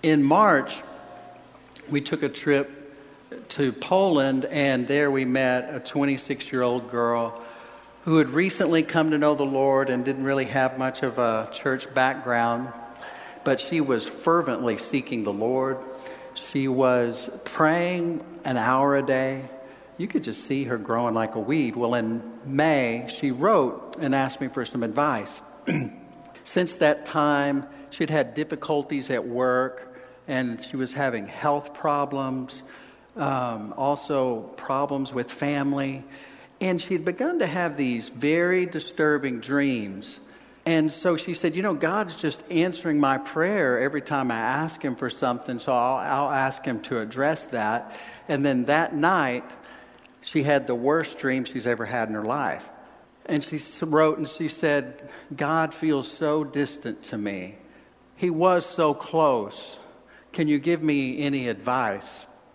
In March, we took a trip to Poland, and there we met a 26-year-old girl who had recently come to know the Lord and didn't really have much of a church background, but she was fervently seeking the Lord. She was praying an hour a day. You could just see her growing like a weed. Well, in May, she wrote and asked me for some advice. Since that time, she'd had difficulties at work, and she was having health problems, also problems with family. And she'd begun to have these very disturbing dreams. And so she said, God's just answering my prayer every time I ask him for something, so I'll ask him to address that. And then that night, she had the worst dream she's ever had in her life. And she wrote and she said, God feels so distant to me. He was so close. Can you give me any advice?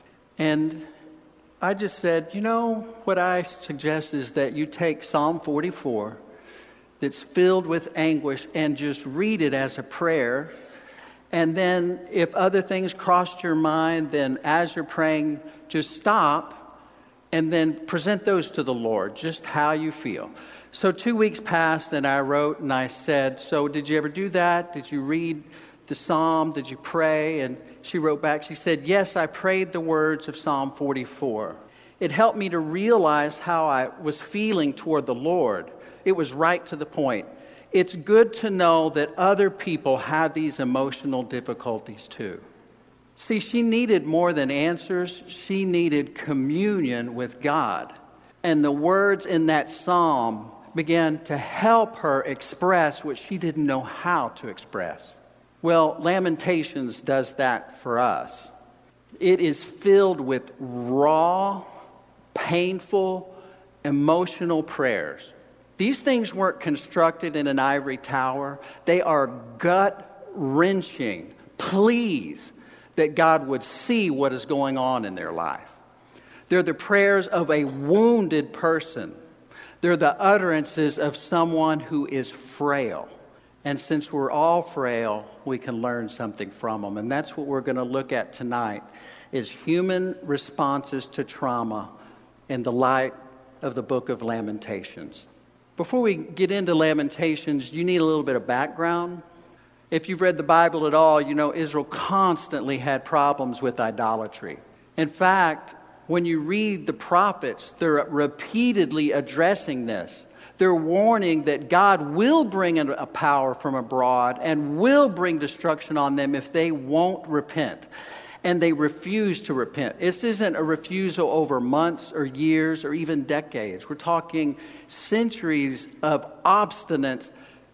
And I just said, what I suggest is that you take Psalm 44 that's filled with anguish and just read it as a prayer. And then if other things crossed your mind, then as you're praying, just stop and then present those to the Lord, just how you feel. So 2 weeks passed, and I wrote and I said, so did you ever do that? Did you read the psalm? Did you pray? And she wrote back, she said, yes, I prayed the words of Psalm 44. It helped me to realize how I was feeling toward the Lord. It was right to the point. It's good to know that other people have these emotional difficulties too. See, she needed more than answers. She needed communion with God. And the words in that psalm began to help her express what she didn't know how to express. Well, Lamentations does that for us. It is filled with raw, painful, emotional prayers. These things weren't constructed in an ivory tower. They are gut-wrenching pleas that God would see what is going on in their life. They're the prayers of a wounded person. They're the utterances of someone who is frail. And since we're all frail, we can learn something from them. And that's what we're going to look at tonight, is human responses to trauma in the light of the book of Lamentations. Before we get into Lamentations, you need a little bit of background. If you've read the Bible at all, you know Israel constantly had problems with idolatry. In fact, when you read the prophets, they're repeatedly addressing this. They're warning that God will bring in a power from abroad and will bring destruction on them if they won't repent. And they refuse to repent. This isn't a refusal over months or years or even decades. We're talking centuries of obstinate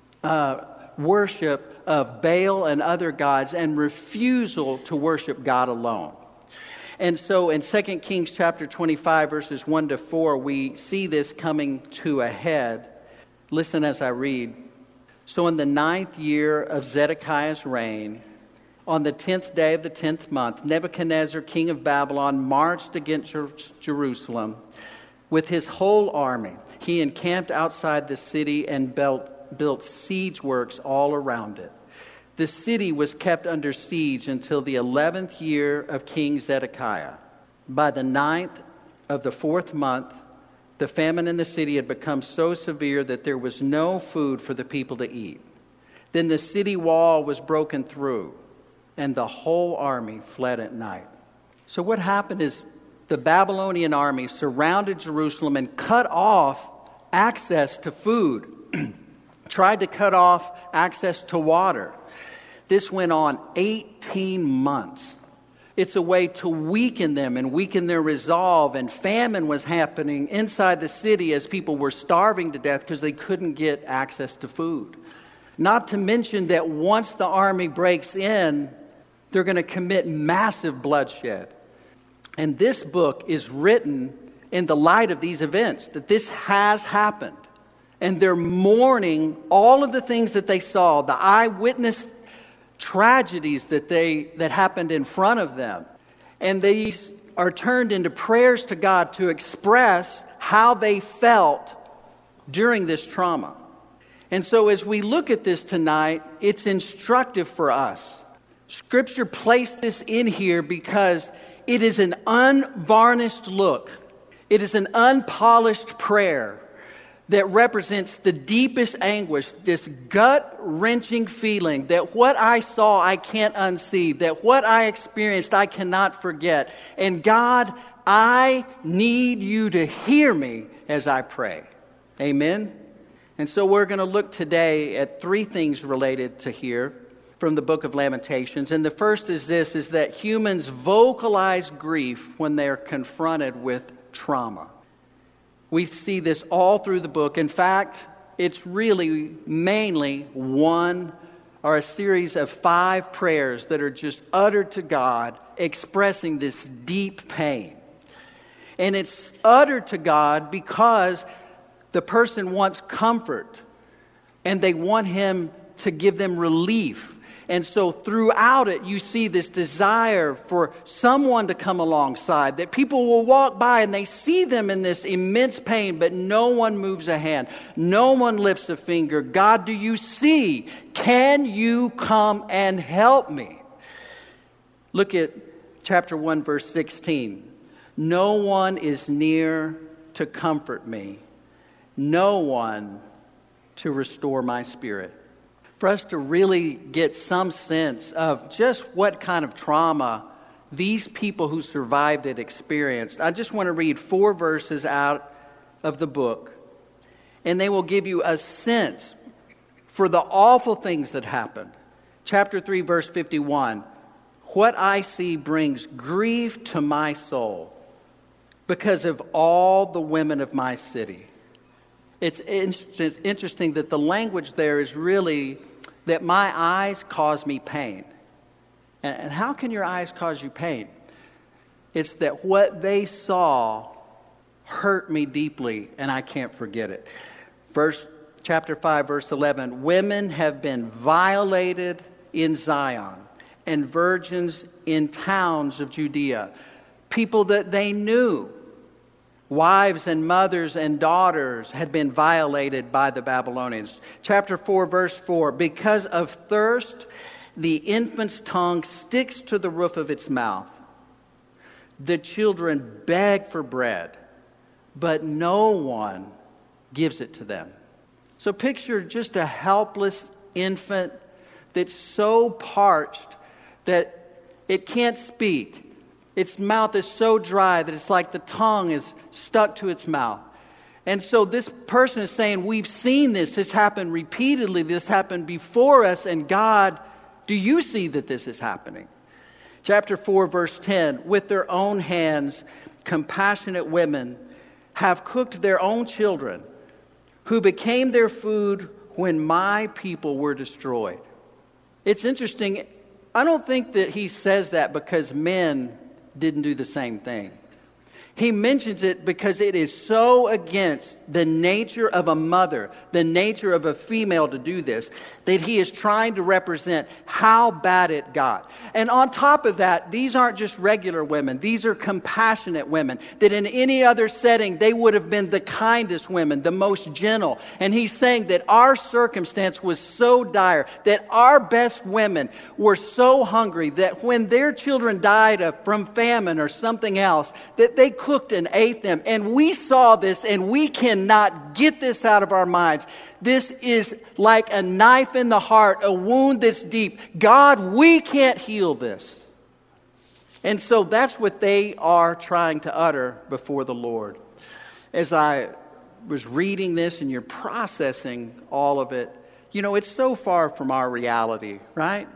worship of Baal and other gods and refusal to worship God alone. And so in 2 Kings chapter 25, verses 1 to 4, we see this coming to a head. Listen as I read. So in the 9th year of Zedekiah's reign, on the 10th day of the 10th month, Nebuchadnezzar, king of Babylon, marched against Jerusalem with his whole army. He encamped outside the city and built siege works all around it. The city was kept under siege until the 11th year of King Zedekiah. By the 9th of the 4th month, the famine in the city had become so severe that there was no food for the people to eat. Then the city wall was broken through, and the whole army fled at night. So what happened is the Babylonian army surrounded Jerusalem and cut off access to food, tried to cut off access to water. This went on 18 months. It's a way to weaken them and weaken their resolve. And famine was happening inside the city as people were starving to death because they couldn't get access to food. Not to mention that once the army breaks in, they're going to commit massive bloodshed. And this book is written in the light of these events, that this has happened. And they're mourning all of the things that they saw, the eyewitness tragedies that happened in front of them. And these are turned into prayers to God to express how they felt during this trauma. And so as we look at this tonight, it's instructive for us. Scripture placed this in here because it is an unvarnished look. It is an unpolished prayer that represents the deepest anguish, this gut-wrenching feeling that what I saw I can't unsee, that what I experienced I cannot forget. And God, I need you to hear me as I pray. Amen? And so we're going to look today at three things related to here from the book of Lamentations. And the first is this, is that humans vocalize grief when they're confronted with trauma. We see this all through the book. In fact, it's really mainly one or a series of 5 prayers that are just uttered to God, expressing this deep pain. And it's uttered to God because the person wants comfort and they want Him to give them relief. And so throughout it, you see this desire for someone to come alongside, that people will walk by and they see them in this immense pain, but no one moves a hand. No one lifts a finger. God, do you see? Can you come and help me? Look at chapter 1, verse 16. No one is near to comfort me. No one to restore my spirit. For us to really get some sense of just what kind of trauma these people who survived it experienced, I just want to read 4 verses out of the book, and they will give you a sense for the awful things that happened. Chapter 3, verse 51. What I see brings grief to my soul because of all the women of my city. It's interesting that the language there is really that my eyes cause me pain. And how can your eyes cause you pain? It's that what they saw hurt me deeply and I can't forget it. Chapter 5, verse 11. Women have been violated in Zion and virgins in towns of Judea. People that they knew. Wives and mothers and daughters had been violated by the Babylonians. Chapter 4, verse 4. Because of thirst, the infant's tongue sticks to the roof of its mouth. The children beg for bread, but no one gives it to them. So picture just a helpless infant that's so parched that it can't speak. Its mouth is so dry that it's like the tongue is stuck to its mouth. And so this person is saying, we've seen this. This happened repeatedly. This happened before us. And God, do you see that this is happening? Chapter 4, verse 10. With their own hands, compassionate women have cooked their own children, who became their food when my people were destroyed. It's interesting. I don't think that he says that because men didn't do the same thing. He mentions it because it is so against the nature of a mother, the nature of a female to do this, that he is trying to represent how bad it got. And on top of that, these aren't just regular women. These are compassionate women that in any other setting, they would have been the kindest women, the most gentle. And he's saying that our circumstance was so dire, that our best women were so hungry that when their children died from famine or something else, that they cooked and ate them. And we saw this and we cannot get this out of our minds. This is like a knife in the heart, a wound that's deep. God, we can't heal this. And so that's what they are trying to utter before the Lord. As I was reading this and you're processing all of it, you know, it's so far from our reality, right?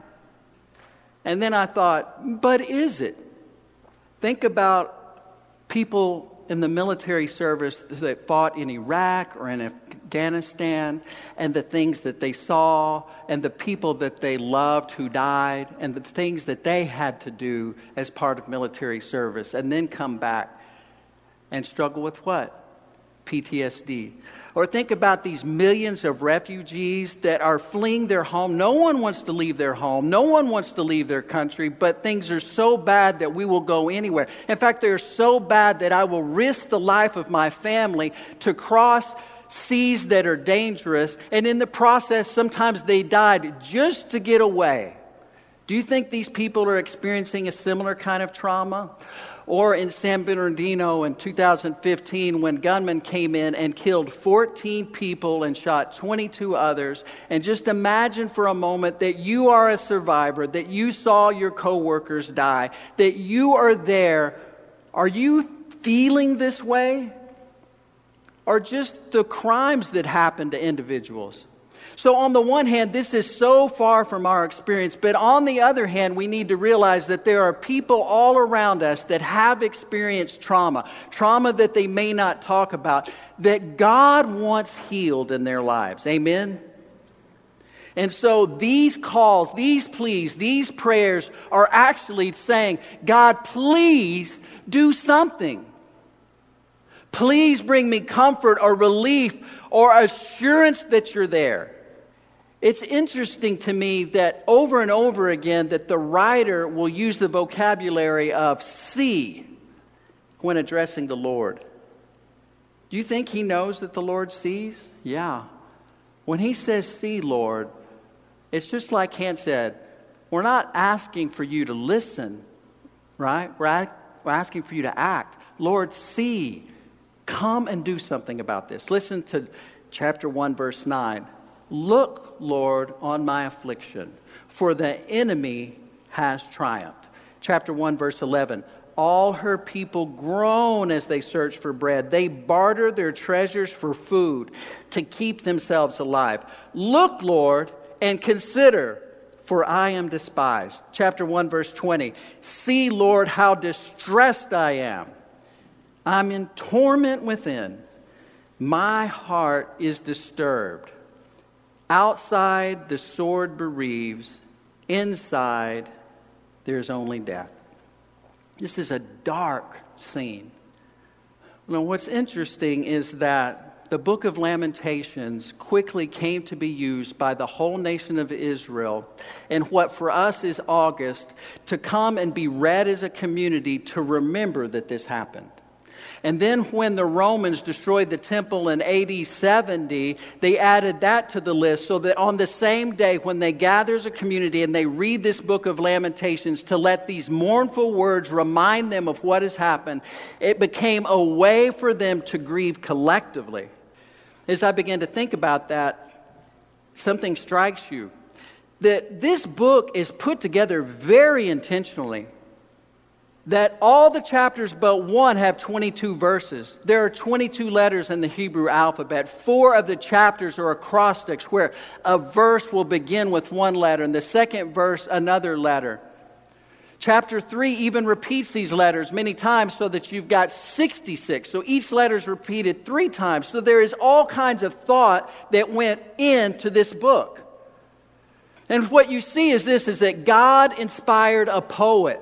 And then I thought, but is it? Think about people in the military service that fought in Iraq or in Afghanistan, and the things that they saw, and the people that they loved who died, and the things that they had to do as part of military service, and then come back and struggle with what? PTSD. Or think about these millions of refugees that are fleeing their home. No one wants to leave their home. No one wants to leave their country, but things are so bad that we will go anywhere. In fact, they're so bad that I will risk the life of my family to cross seas that are dangerous. And in the process, sometimes they died just to get away, Do you think these people are experiencing a similar kind of trauma? Or in San Bernardino in 2015 when gunmen came in and killed 14 people and shot 22 others. And just imagine for a moment that you are a survivor, that you saw your coworkers die, that you are there. Are you feeling this way? Or just the crimes that happen to individuals? So on the one hand, this is so far from our experience, but on the other hand, we need to realize that there are people all around us that have experienced trauma that they may not talk about, that God wants healed in their lives. Amen? And so these calls, these pleas, these prayers are actually saying, God, please do something. Please bring me comfort or relief or assurance that you're there. It's interesting to me that over and over again that the writer will use the vocabulary of see when addressing the Lord. Do you think he knows that the Lord sees? Yeah. When he says see, Lord, it's just like Hans said, we're not asking for you to listen, right? We're asking for you to act. Lord, see. Come and do something about this. Listen to chapter 1, verse 9. Look, Lord, on my affliction, for the enemy has triumphed. Chapter 1, verse 11. All her people groan as they search for bread. They barter their treasures for food to keep themselves alive. Look, Lord, and consider, for I am despised. Chapter 1, verse 20. See, Lord, how distressed I am. I'm in torment within. My heart is disturbed. Outside, the sword bereaves. Inside, there's only death. This is a dark scene. Now, what's interesting is that the book of Lamentations quickly came to be used by the whole nation of Israel in what for us is August to come and be read as a community to remember that this happened. And then when the Romans destroyed the temple in AD 70, they added that to the list so that on the same day when they gather as a community and they read this book of Lamentations to let these mournful words remind them of what has happened, it became a way for them to grieve collectively. As I began to think about that, something strikes you. That this book is put together very intentionally. That all the chapters but one have 22 verses. There are 22 letters in the Hebrew alphabet. 4 of the chapters are acrostics where a verse will begin with one letter and the second verse another letter. Chapter 3 even repeats these letters many times so that you've got 66. So each letter is repeated 3 times. So there is all kinds of thought that went into this book. And what you see is this, is that God inspired a poet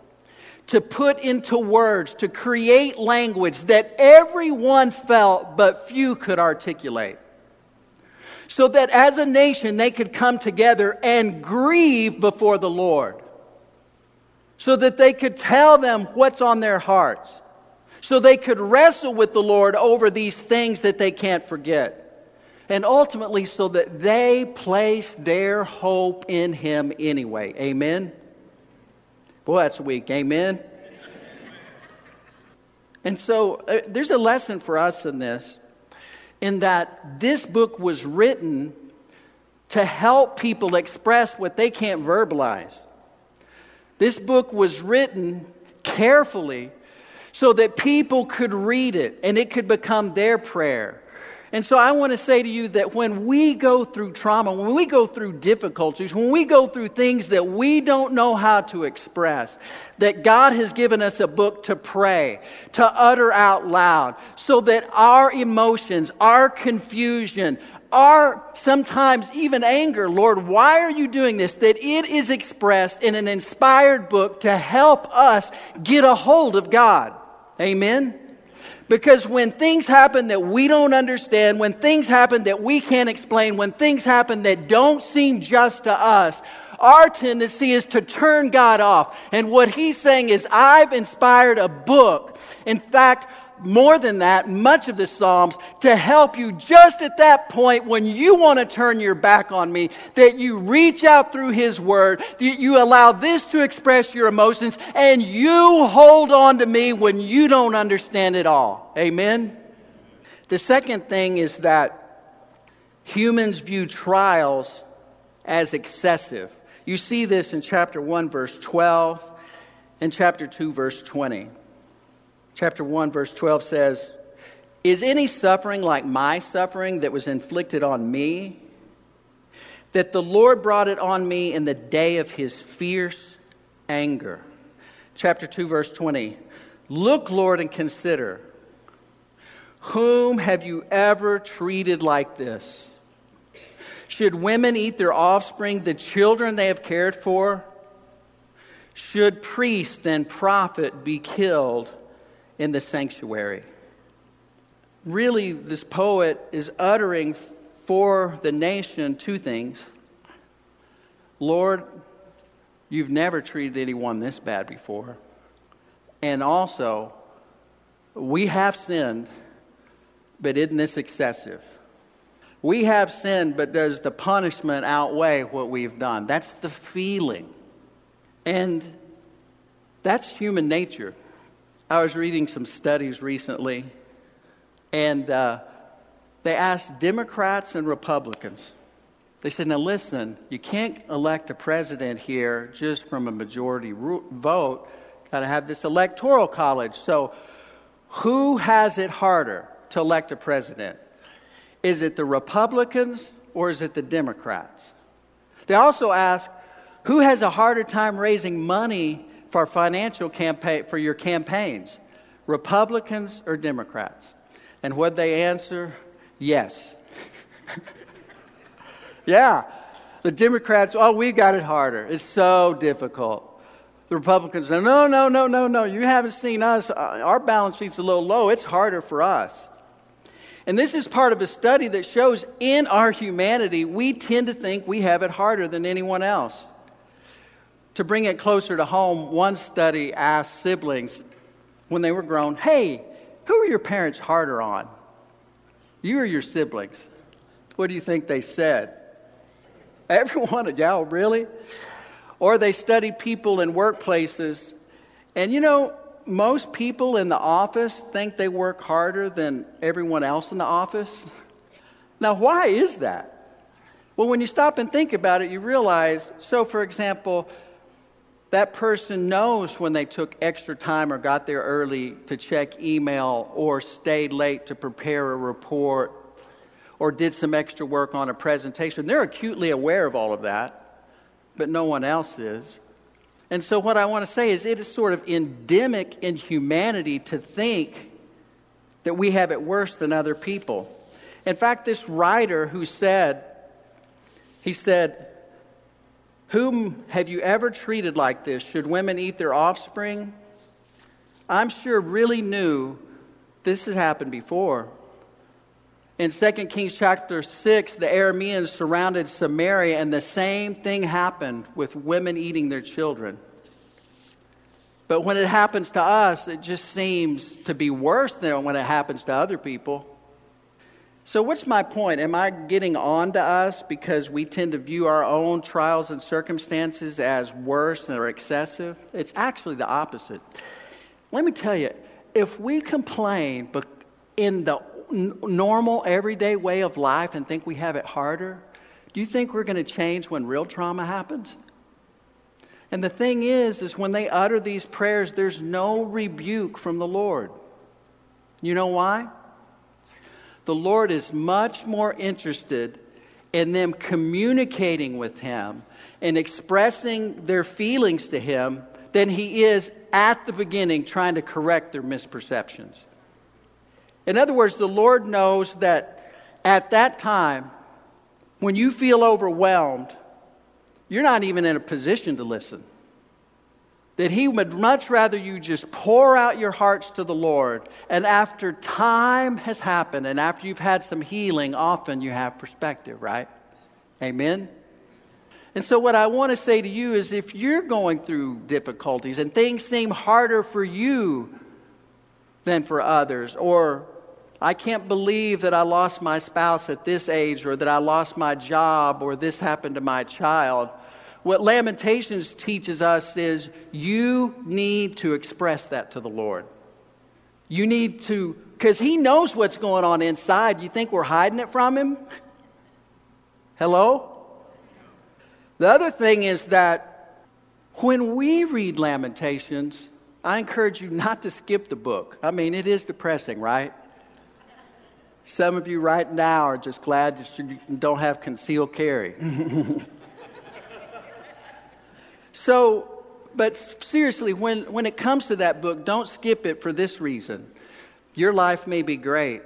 to put into words, to create language that everyone felt but few could articulate. So that as a nation they could come together and grieve before the Lord. So that they could tell them what's on their hearts. So they could wrestle with the Lord over these things that they can't forget. And ultimately so that they place their hope in Him anyway. Amen? Boy, that's weak. Amen? And so there's a lesson for us in this, in that this book was written to help people express what they can't verbalize. This book was written carefully so that people could read it and it could become their prayer. And so I want to say to you that when we go through trauma, when we go through difficulties, when we go through things that we don't know how to express, that God has given us a book to pray, to utter out loud, so that our emotions, our confusion, our sometimes even anger, Lord, why are you doing this? That it is expressed in an inspired book to help us get a hold of God. Amen? Because when things happen that we don't understand, when things happen that we can't explain, when things happen that don't seem just to us, our tendency is to turn God off. And what He's saying is, I've inspired a book. In fact, more than that, much of the Psalms, to help you just at that point when you want to turn your back on me, that you reach out through His Word, that you allow this to express your emotions, and you hold on to me when you don't understand it all. Amen? The second thing is that humans view trials as excessive. You see this in chapter 1, verse 12, and chapter 2, verse 20. Chapter 1, verse 12 says, "Is any suffering like my suffering that was inflicted on me? That the Lord brought it on me in the day of His fierce anger." Chapter 2, verse 20, "Look, Lord, and consider, whom have you ever treated like this? Should women eat their offspring, the children they have cared for? Should priest and prophet be killed in the sanctuary?" Really, this poet is uttering for the nation two things. Lord, you've never treated anyone this bad before. And also, we have sinned, but isn't this excessive? We have sinned, but does the punishment outweigh what we've done? That's the feeling. And that's human nature. I was reading some studies recently, and they asked Democrats and Republicans. They said, now listen, you can't elect a president here just from a majority vote. Got to have this electoral college. So who has it harder to elect a president? Is it the Republicans or is it the Democrats? They also asked, who has a harder time raising money for financial campaign for your campaigns? Republicans or Democrats? And what they answer? Yes. Yeah. The Democrats, we got it harder. It's so difficult. The Republicans say, no. You haven't seen us. Our balance sheet's a little low. It's harder for us. And this is part of a study that shows in our humanity, we tend to think we have it harder than anyone else. To bring it closer to home, one study asked siblings when they were grown, hey, who are your parents harder on? You or your siblings? What do you think they said? Every one of y'all, really? Or they studied people in workplaces, and most people in the office think they work harder than everyone else in the office. Now, why is that? Well, when you stop and think about it, you realize, so for example, that person knows when they took extra time or got there early to check email or stayed late to prepare a report or did some extra work on a presentation. They're acutely aware of all of that, but no one else is. And so what I want to say is it is sort of endemic in humanity to think that we have it worse than other people. In fact, this writer he said, whom have you ever treated like this? Should women eat their offspring? I'm sure really knew this had happened before. In 2 Kings chapter 6, the Arameans surrounded Samaria, and the same thing happened with women eating their children. But when it happens to us, it just seems to be worse than when it happens to other people. So what's my point? Am I getting on to us because we tend to view our own trials and circumstances as worse or excessive? It's actually the opposite. Let me tell you, if we complain but in the normal, everyday way of life and think we have it harder, do you think we're going to change when real trauma happens? And the thing is when they utter these prayers, there's no rebuke from the Lord. You know why? The Lord is much more interested in them communicating with Him and expressing their feelings to Him than He is at the beginning trying to correct their misperceptions. In other words, the Lord knows that at that time, when you feel overwhelmed, you're not even in a position to listen. That He would much rather you just pour out your hearts to the Lord. And after time has happened and after you've had some healing, often you have perspective, right? Amen? And so what I want to say to you is if you're going through difficulties and things seem harder for you than for others. Or, I can't believe that I lost my spouse at this age, or that I lost my job, or this happened to my child. What Lamentations teaches us is you need to express that to the Lord. You need to, because He knows what's going on inside. You think we're hiding it from Him? Hello? The other thing is that when we read Lamentations, I encourage you not to skip the book. I mean, it is depressing, right? Some of you right now are just glad that you don't have concealed carry. So, but seriously, when it comes to that book, don't skip it for this reason. Your life may be great,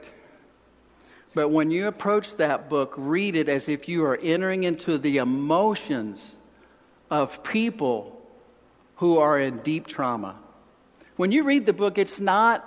but when you approach that book, read it as if you are entering into the emotions of people who are in deep trauma. When you read the book, it's not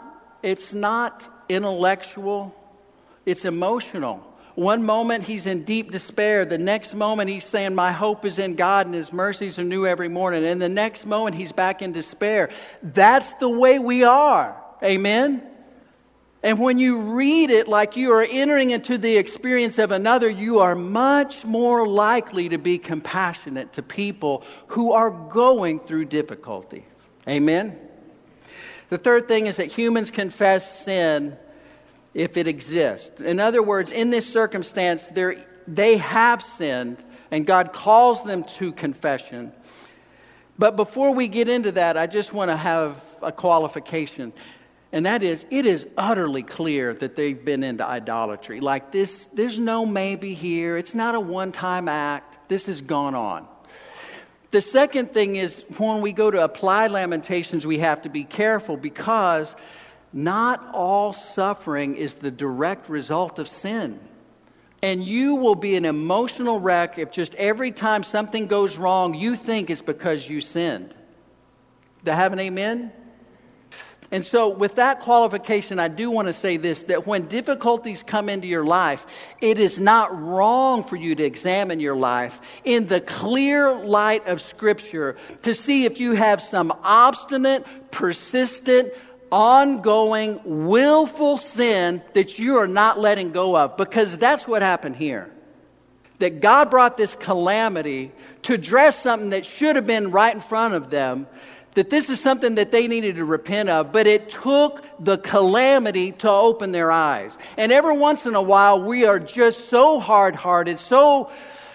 intellectual, it's emotional. One moment he's in deep despair. The next moment he's saying, my hope is in God and His mercies are new every morning. And the next moment he's back in despair. That's the way we are. Amen? And when you read it like you are entering into the experience of another, you are much more likely to be compassionate to people who are going through difficulty. Amen? The third thing is that humans confess sin if it exists. In other words, in this circumstance, they have sinned, and God calls them to confession. But before we get into that, I just want to have a qualification. And that is, it is utterly clear that they've been into idolatry. Like this, there's no maybe here. It's not a one-time act. This has gone on. The second thing is, when we go to apply Lamentations, we have to be careful, because not all suffering is the direct result of sin. And you will be an emotional wreck if just every time something goes wrong, you think it's because you sinned. Do I have an amen? And so with that qualification, I do want to say this, that when difficulties come into your life, it is not wrong for you to examine your life in the clear light of Scripture to see if you have some obstinate, persistent, ongoing, willful sin that you are not letting go of. Because that's what happened here. That God brought this calamity to address something that should have been right in front of them. That this is something that they needed to repent of. But it took the calamity to open their eyes. And every once in a while, we are just so hard-hearted, so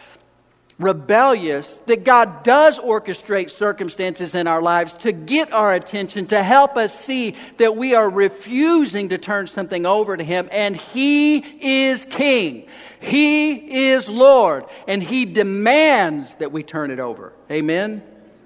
rebellious, that God does orchestrate circumstances in our lives to get our attention, to help us see that we are refusing to turn something over to Him. And He is King. He is Lord. And He demands that we turn it over. Amen?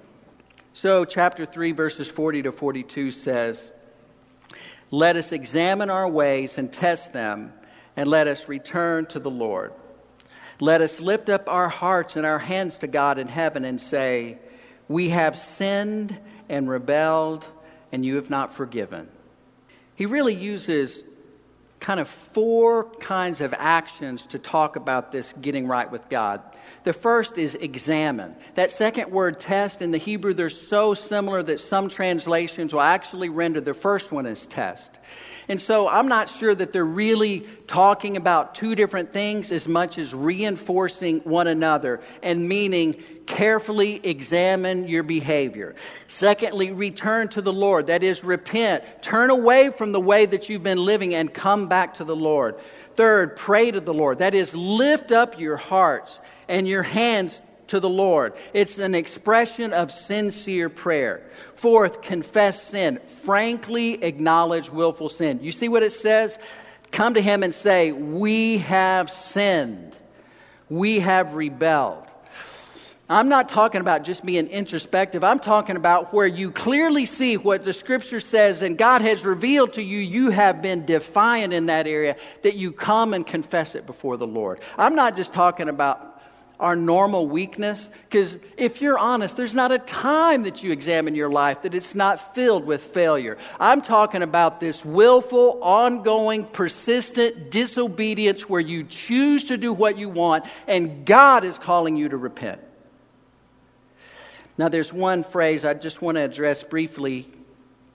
So chapter 3, verses 40 to 42 says, let us examine our ways and test them, and let us return to the Lord. Let us lift up our hearts and our hands to God in heaven and say, we have sinned and rebelled, and you have not forgiven. He really uses kind of 4 kinds of actions to talk about this getting right with God. The first is examine. That second word, test, in the Hebrew, they're so similar that some translations will actually render the first one as test. And so I'm not sure that they're really talking about 2 different things as much as reinforcing one another, and meaning carefully examine your behavior. Secondly, return to the Lord. That is, repent. Turn away from the way that you've been living and come back to the Lord. Third, pray to the Lord. That is, lift up your hearts and your hands to the Lord. It's an expression of sincere prayer. Fourth, confess sin. Frankly acknowledge willful sin. You see what it says? Come to Him and say, we have sinned. We have rebelled. I'm not talking about just being introspective. I'm talking about where you clearly see what the Scripture says and God has revealed to you. You have been defiant in that area, that you come and confess it before the Lord. I'm not just talking about our normal weakness, because if you're honest, there's not a time that you examine your life that it's not filled with failure. I'm talking about this willful, ongoing, persistent disobedience where you choose to do what you want and God is calling you to repent. Now there's one phrase I just want to address briefly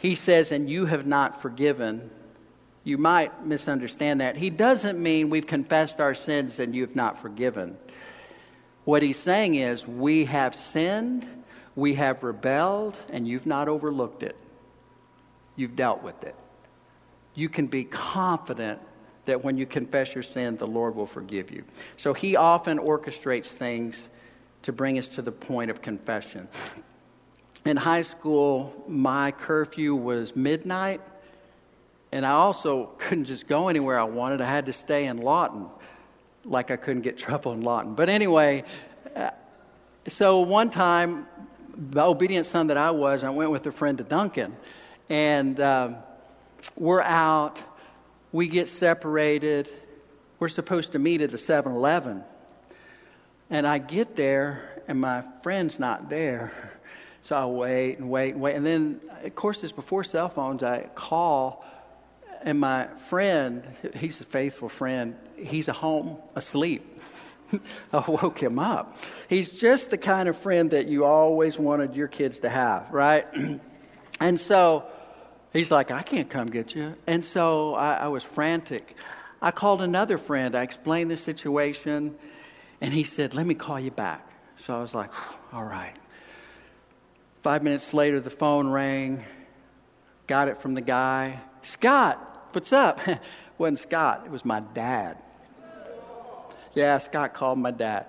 he says, and you have not forgiven. You might misunderstand that. He doesn't mean we've confessed our sins and you've not forgiven. What he's saying is we have sinned, we have rebelled, and you've not overlooked it. You've dealt with it. You can be confident that when you confess your sin, the Lord will forgive you. So he often orchestrates things to bring us to the point of confession. In high school, my curfew was midnight, and I also couldn't just go anywhere I wanted. I had to stay in Lawton, like I couldn't get trouble in Lawton. But anyway, so one time, the obedient son that I was, I went with a friend to Duncan, and we're out. We get separated. We're supposed to meet at a 7-Eleven. And I get there, and my friend's not there. So I wait. And then, of course, it's before cell phones. I call, and my friend, he's a faithful friend, he's at home asleep. I woke him up. He's just the kind of friend that you always wanted your kids to have, right? And so he's like, I can't come get you. And so I was frantic. I called another friend. I explained the situation. And he said, let me call you back. So I was like, all right. 5 minutes later, the phone rang. Got it from the guy. Scott, what's up? It wasn't Scott. It was my dad. Yeah, Scott called my dad.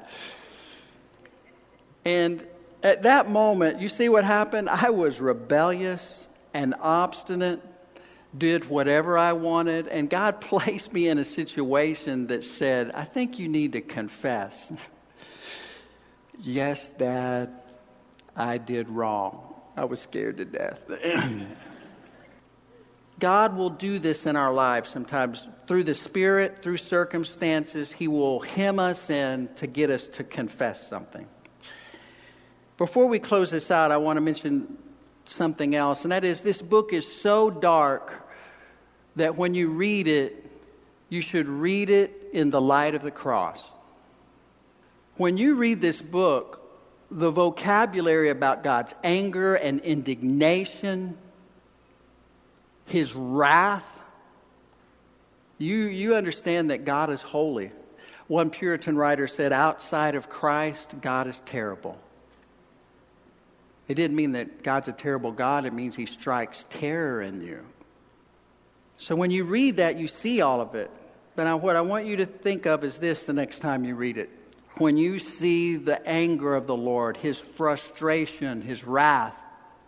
And at that moment, you see what happened? I was rebellious and obstinate, did whatever I wanted, and God placed me in a situation that said, I think you need to confess. Yes, Dad, I did wrong. I was scared to death. God will do this in our lives sometimes through the Spirit, through circumstances. He will hem us in to get us to confess something. Before we close this out, I want to mention something else, and that is this book is so dark that when you read it, you should read it in the light of the cross. When you read this book, the vocabulary about God's anger and indignation, His wrath, you understand that God is holy. One Puritan writer said, outside of Christ, God is terrible. It didn't mean that God's a terrible God. It means He strikes terror in you. So when you read that, you see all of it. But what I want you to think of is this the next time you read it. When you see the anger of the Lord, His frustration, His wrath,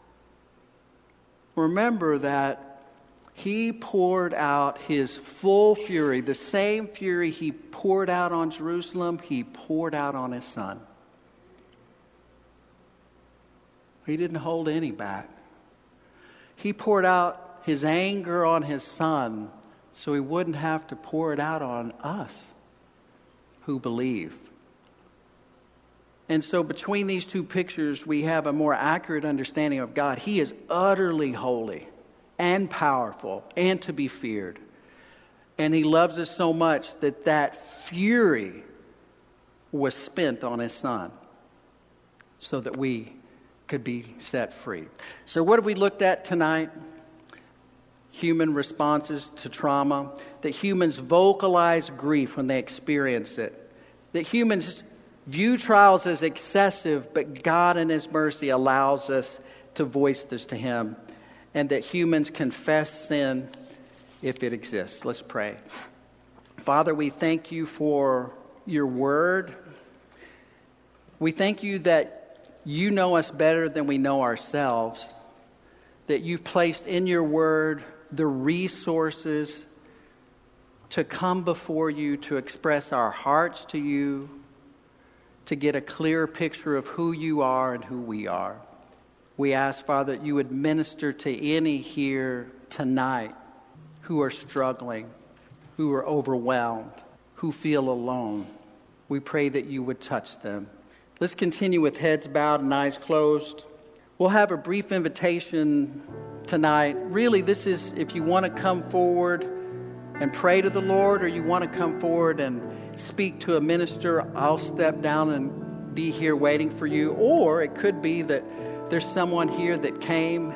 remember that He poured out His full fury, the same fury He poured out on Jerusalem, He poured out on His Son. He didn't hold any back. He poured out His anger on His Son so He wouldn't have to pour it out on us who believe. And so between these two pictures, we have a more accurate understanding of God. He is utterly holy and powerful and to be feared. And He loves us so much that that fury was spent on His Son so that we could be set free. So what have we looked at tonight? Human responses to trauma. That humans vocalize grief when they experience it. That humans view trials as excessive, but God in His mercy allows us to voice this to Him. And that humans confess sin if it exists. Let's pray. Father, we thank You for Your word. We thank You that You know us better than we know ourselves. That You've placed in Your word the resources to come before You, to express our hearts to You, to get a clearer picture of who You are and who we are. We ask, Father, that You would minister to any here tonight who are struggling, who are overwhelmed, who feel alone. We pray that You would touch them. Let's continue with heads bowed and eyes closed. We'll have a brief invitation tonight. Really, this is if you want to come forward and pray to the Lord, or you want to come forward and speak to a minister, I'll step down and be here waiting for you. Or it could be that there's someone here that came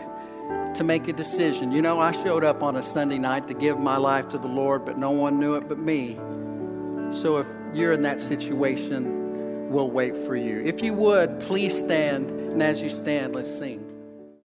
to make a decision. You know, I showed up on a Sunday night to give my life to the Lord, but no one knew it but me. So if you're in that situation, we'll wait for you. If you would, please stand. And as you stand, let's sing.